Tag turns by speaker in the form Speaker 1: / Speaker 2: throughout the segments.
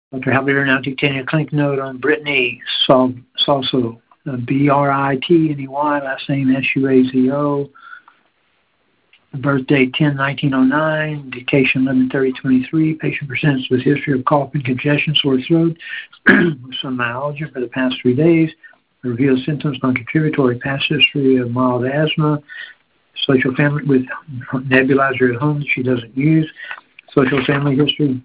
Speaker 1: Dr. Halberdier now dictating a clinic note on Brittany Salso, Britney, last name Suazo. Birth date 10/1909, dictation 11/30/23. Patient presents with history of cough and congestion, sore throat, with some myalgia for the past 3 days. Reveals symptoms non-contributory, past history of mild asthma. Social family with nebulizer at home that she doesn't use. Social family history.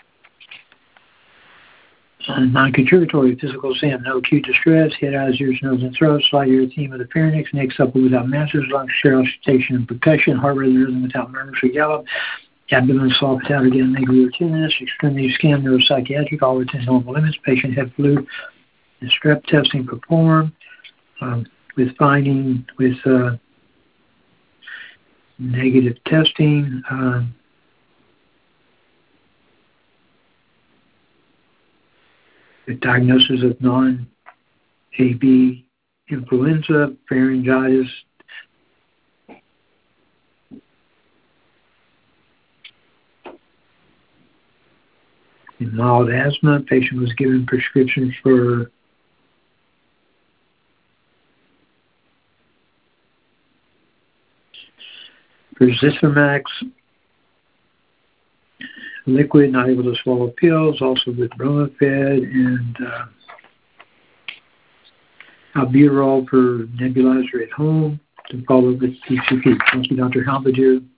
Speaker 1: Non-contributory physical sim, no acute distress, head, eyes, ears, nose, and throat, slight erythema of the pharynx, neck supple without masses, lung auscultation and percussion, heart rate rhythm without murmurs or yellow, abdomen soft without again negative tenderness, extremity scan, neuropsychiatric, all within normal limits, patient had flu and strep testing performed, with finding with negative testing, the diagnosis of non-AB influenza, pharyngitis, and mild asthma. Patient was given prescription for Zithromax liquid, not able to swallow pills, also with Bromafed and albuterol per nebulizer at home to follow with PCP. Thank you, Dr. Halberdier.